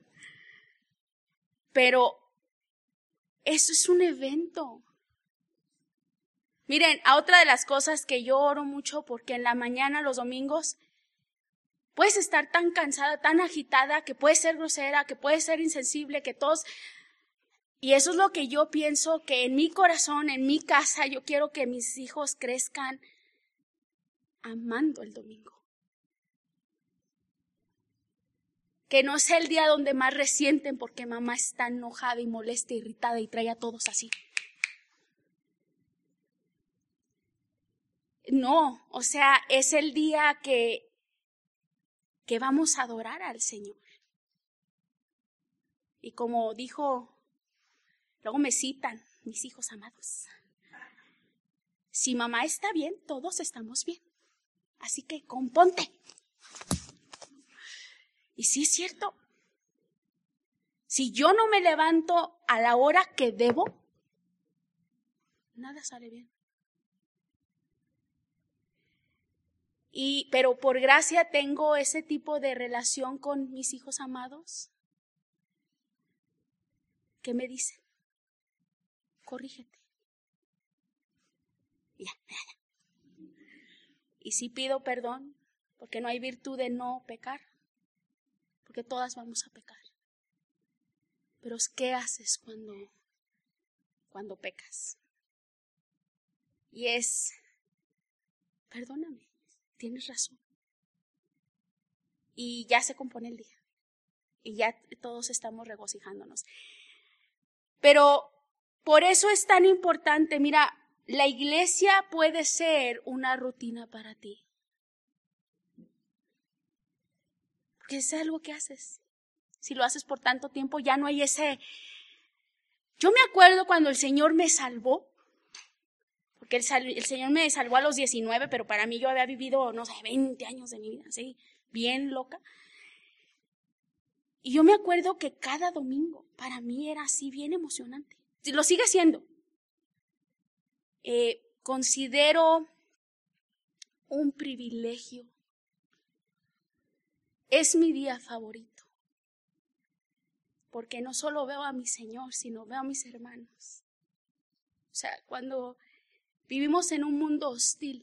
Speaker 1: Pero eso es un evento. Miren, a otra de las cosas que yo oro mucho, porque en la mañana, los domingos, puedes estar tan cansada, tan agitada, que puedes ser grosera, que puedes ser insensible, que todos... Y eso es lo que yo pienso, que en mi corazón, en mi casa, yo quiero que mis hijos crezcan amando el domingo. Que no sea el día donde más resienten porque mamá está enojada y molesta, irritada y trae a todos así. No, o sea, es el día que vamos a adorar al Señor. Y como dijo, luego me citan mis hijos amados. Si mamá está bien, todos estamos bien. Así que componte. Y sí es cierto. Si yo no me levanto a la hora que debo, nada sale bien. Pero por gracia tengo ese tipo de relación con mis hijos amados. ¿Qué me dicen? Corrígete. Ya. Y sí pido perdón, porque no hay virtud de no pecar, porque todas vamos a pecar. Pero ¿qué haces cuando pecas? Y es, perdóname, tienes razón. Y ya se compone el día. Y ya todos estamos regocijándonos. Pero por eso es tan importante, mira, la iglesia puede ser una rutina para ti. Porque es algo que haces. Si lo haces por tanto tiempo, ya no hay ese... Yo me acuerdo cuando el Señor me salvó, porque el Señor me salvó a los 19, pero para mí yo había vivido, no sé, 20 años de mi vida, así, bien loca. Y yo me acuerdo que cada domingo para mí era así bien emocionante. Lo sigue siendo. Considero un privilegio. Es mi día favorito. Porque no solo veo a mi Señor, sino veo a mis hermanos. O sea, cuando vivimos en un mundo hostil,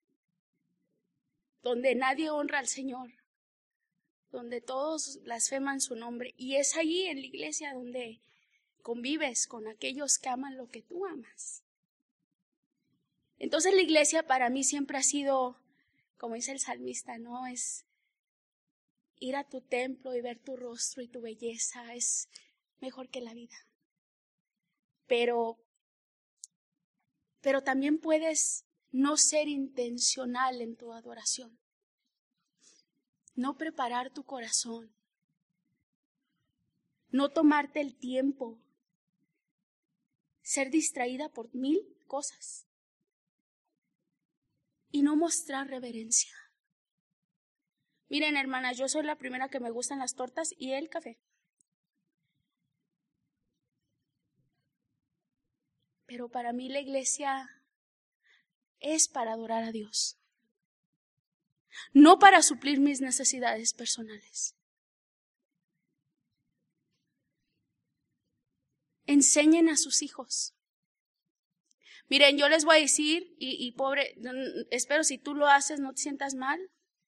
Speaker 1: donde nadie honra al Señor, donde todos blasfeman su nombre, y es allí en la iglesia donde convives con aquellos que aman lo que tú amas. Entonces la iglesia para mí siempre ha sido, como dice el salmista, ¿no? Es ir a tu templo y ver tu rostro y tu belleza, es mejor que la vida. Pero también puedes no ser intencional en tu adoración, no preparar tu corazón, no tomarte el tiempo, ser distraída por 1000 cosas y no mostrar reverencia. Miren, hermanas, yo soy la primera que me gustan las tortas y el café. Pero para mí la iglesia es para adorar a Dios, no para suplir mis necesidades personales. Enseñen a sus hijos. Miren, yo les voy a decir, y pobre, espero si tú lo haces no te sientas mal.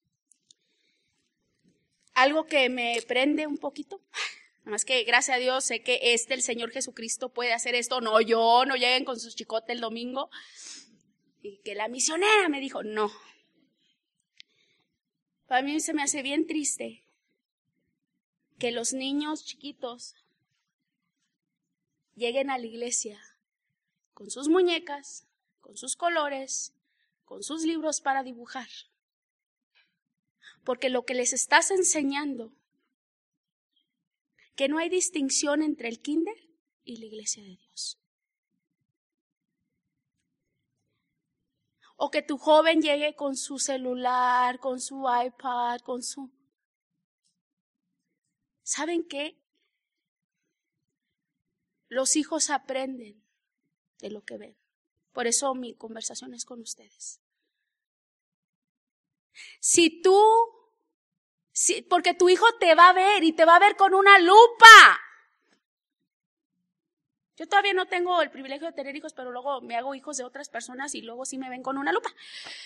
Speaker 1: Algo que me prende un poquito, nada más que gracias a Dios sé que el Señor Jesucristo puede hacer esto, no yo, no lleguen con sus chicotes el domingo, y que la misionera me dijo, no. Para mí se me hace bien triste que los niños chiquitos lleguen a la iglesia con sus muñecas, con sus colores, con sus libros para dibujar. Porque lo que les estás enseñando, que no hay distinción entre el kinder y la iglesia de Dios. O que tu joven llegue con su celular, con su iPad, con su... ¿Saben qué? Los hijos aprenden de lo que ven. Por eso mi conversación es con ustedes. Porque tu hijo te va a ver y te va a ver con una lupa. Yo todavía no tengo el privilegio de tener hijos, pero luego me hago hijos de otras personas y luego sí me ven con una lupa.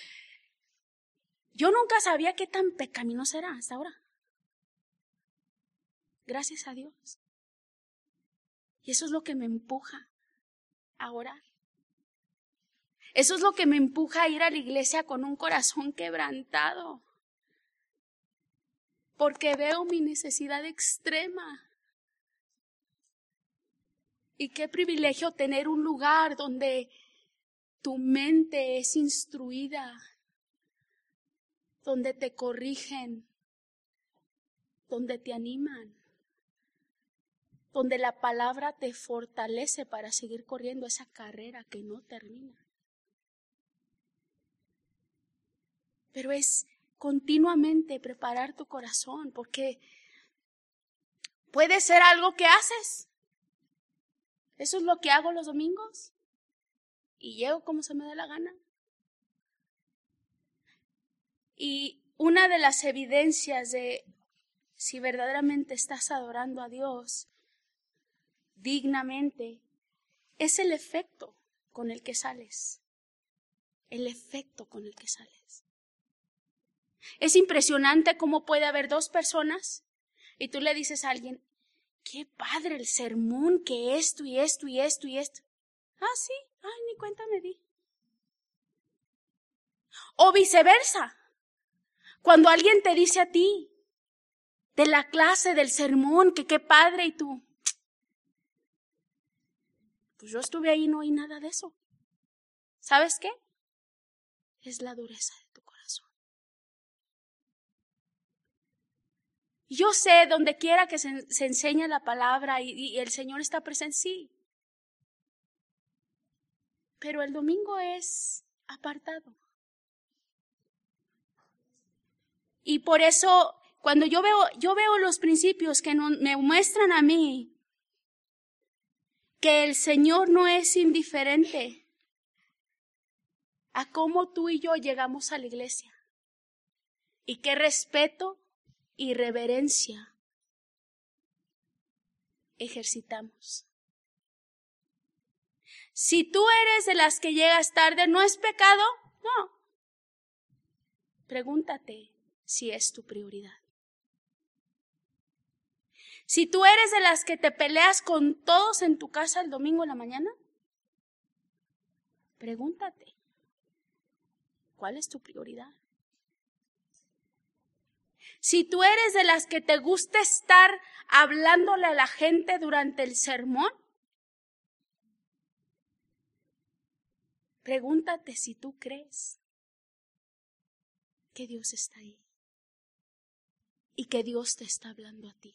Speaker 1: Yo nunca sabía qué tan pecaminosa era hasta ahora. Gracias a Dios. Y eso es lo que me empuja a orar. Eso es lo que me empuja a ir a la iglesia con un corazón quebrantado. Porque veo mi necesidad extrema. Y qué privilegio tener un lugar donde tu mente es instruida, donde te corrigen, donde te animan, donde la palabra te fortalece para seguir corriendo esa carrera que no termina. Pero es continuamente preparar tu corazón, porque puede ser algo que haces. Eso es lo que hago los domingos y llego como se me da la gana. Y una de las evidencias de si verdaderamente estás adorando a Dios dignamente es el efecto con el que sales. El efecto con el que sales. Es impresionante cómo puede haber dos personas y tú le dices a alguien, qué padre el sermón, que esto y esto y esto y esto. Ah, sí, ay, ni cuenta me di. O viceversa, cuando alguien te dice a ti de la clase, del sermón, que qué padre, y tú, pues yo estuve ahí y no oí nada de eso. ¿Sabes qué? Es la dureza de tu corazón. Yo sé, donde quiera que se enseña la palabra y el Señor está presente, sí. Pero el domingo es apartado. Y por eso, cuando yo veo los principios que me muestran a mí que el Señor no es indiferente a cómo tú y yo llegamos a la iglesia. Y qué respeto y reverencia ejercitamos. Si tú eres de las que llegas tarde, ¿no es pecado? No. Pregúntate si es tu prioridad. Si tú eres de las que te peleas con todos en tu casa el domingo en la mañana, pregúntate, ¿cuál es tu prioridad? Si tú eres de las que te gusta estar hablándole a la gente durante el sermón, pregúntate si tú crees que Dios está ahí y que Dios te está hablando a ti.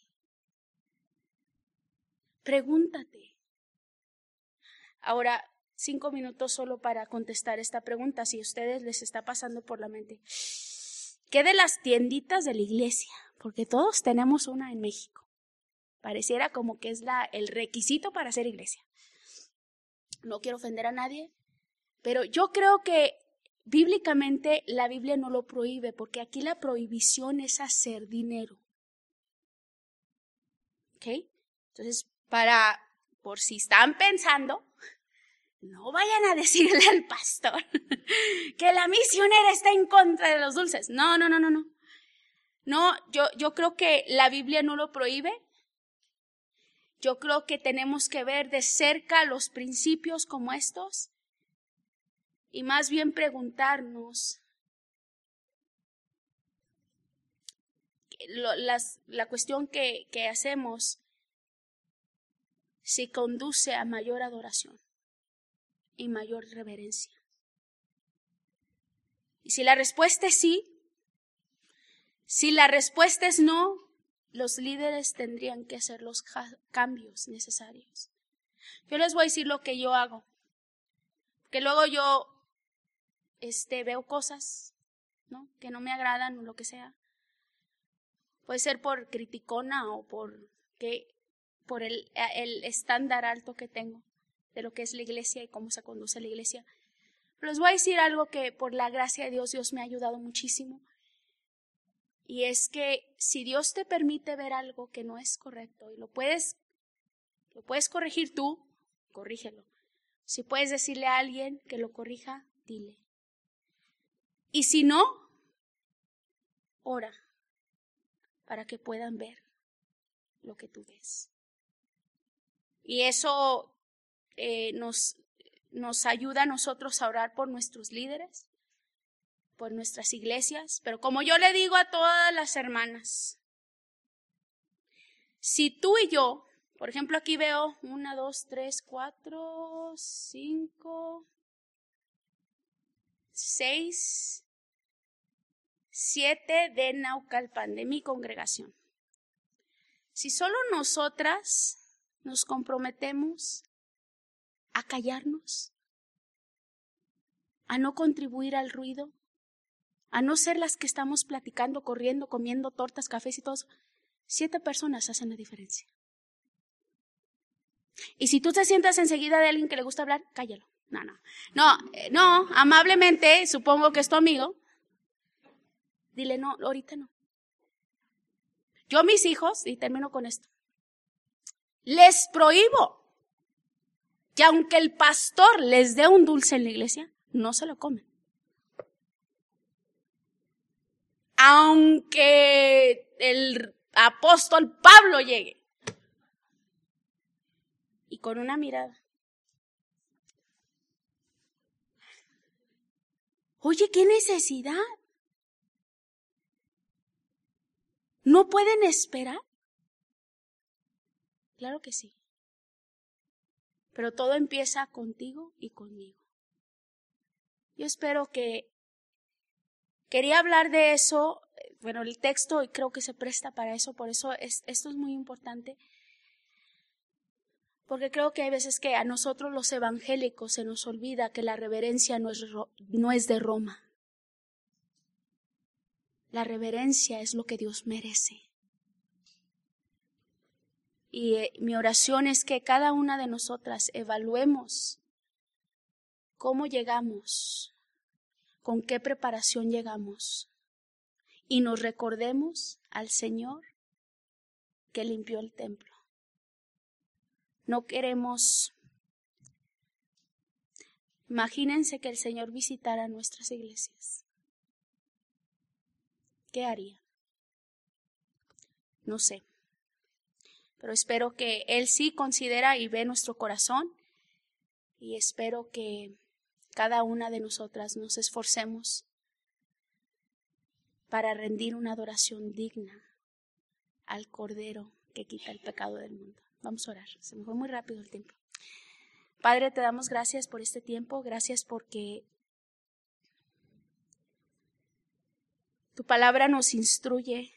Speaker 1: Pregúntate. Ahora, 5 minutos solo para contestar esta pregunta, si a ustedes les está pasando por la mente. ¿Qué de las tienditas de la iglesia? Porque todos tenemos una en México. Pareciera como que es el requisito para hacer iglesia. No quiero ofender a nadie, pero yo creo que bíblicamente la Biblia no lo prohíbe, porque aquí la prohibición es hacer dinero. ¿Ok? Entonces, por si están pensando, no vayan a decirle al pastor que la misionera está en contra de los dulces. No. No, yo creo que la Biblia no lo prohíbe. Yo creo que tenemos que ver de cerca los principios como estos y más bien preguntarnos la cuestión que hacemos, si conduce a mayor adoración y mayor reverencia. Y si la respuesta es sí, si la respuesta es no, los líderes tendrían que hacer los cambios necesarios. Yo les voy a decir lo que yo hago, que luego yo veo cosas, ¿no?, que no me agradan o lo que sea. Puede ser por criticona o por el estándar alto que tengo de lo que es la iglesia y cómo se conduce la iglesia. Pero les voy a decir algo que por la gracia de Dios me ha ayudado muchísimo. Y es que si Dios te permite ver algo que no es correcto y lo puedes corregir tú, corrígelo. Si puedes decirle a alguien que lo corrija, dile. Y si no, ora para que puedan ver lo que tú ves. Y eso nos ayuda a nosotros a orar por nuestros líderes, por nuestras iglesias. Pero como yo le digo a todas las hermanas, si tú y yo, por ejemplo, aquí veo 1, 2, 3, 4, 5, 6, 7 de Naucalpan, de mi congregación. Si solo nosotras nos comprometemos a callarnos, a no contribuir al ruido, a no ser las que estamos platicando, corriendo, comiendo tortas, cafés y todo eso, 7 personas hacen la diferencia. Y si tú te sientas enseguida de alguien que le gusta hablar, cállalo. No, amablemente, supongo que es tu amigo, dile no, ahorita no. Yo a mis hijos, y termino con esto, les prohíbo que aunque el pastor les dé un dulce en la iglesia, no se lo comen. Aunque el apóstol Pablo llegue y con una mirada. Oye, ¿qué necesidad? ¿No pueden esperar? Claro que sí. Pero todo empieza contigo y conmigo. Yo espero que quería hablar de eso. Bueno, el texto creo que se presta para eso, por eso esto es muy importante. Porque creo que hay veces que a nosotros los evangélicos se nos olvida que la reverencia no es de Roma. La reverencia es lo que Dios merece. Y mi oración es que cada una de nosotras evaluemos cómo llegamos, con qué preparación llegamos, y nos recordemos al Señor que limpió el templo. No queremos. Imagínense que el Señor visitara nuestras iglesias. ¿Qué haría? No sé. Pero espero que Él sí considera y ve nuestro corazón. Y espero que cada una de nosotras nos esforcemos para rendir una adoración digna al Cordero que quita el pecado del mundo. Vamos a orar. Se me fue muy rápido el tiempo. Padre, te damos gracias por este tiempo. Gracias porque tu palabra nos instruye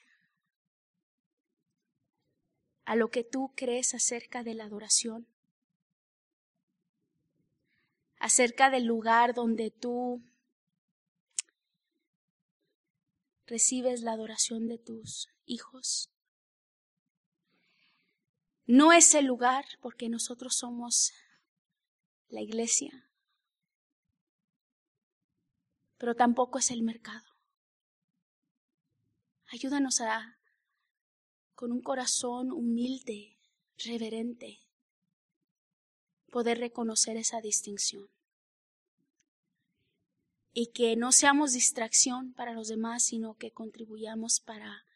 Speaker 1: a lo que tú crees acerca de la adoración, acerca del lugar donde tú recibes la adoración de tus hijos. No es el lugar porque nosotros somos la iglesia, pero tampoco es el mercado. Ayúdanos con un corazón humilde, reverente, poder reconocer esa distinción. Y que no seamos distracción para los demás, sino que contribuyamos para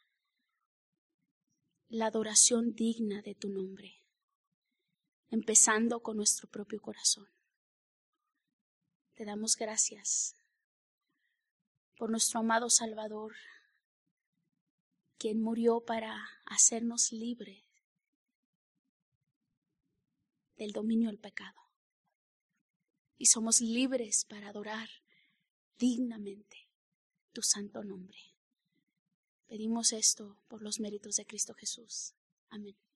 Speaker 1: la adoración digna de tu nombre, empezando con nuestro propio corazón. Te damos gracias por nuestro amado Salvador, quien murió para hacernos libres del dominio del pecado. Y somos libres para adorar dignamente tu santo nombre. Pedimos esto por los méritos de Cristo Jesús. Amén.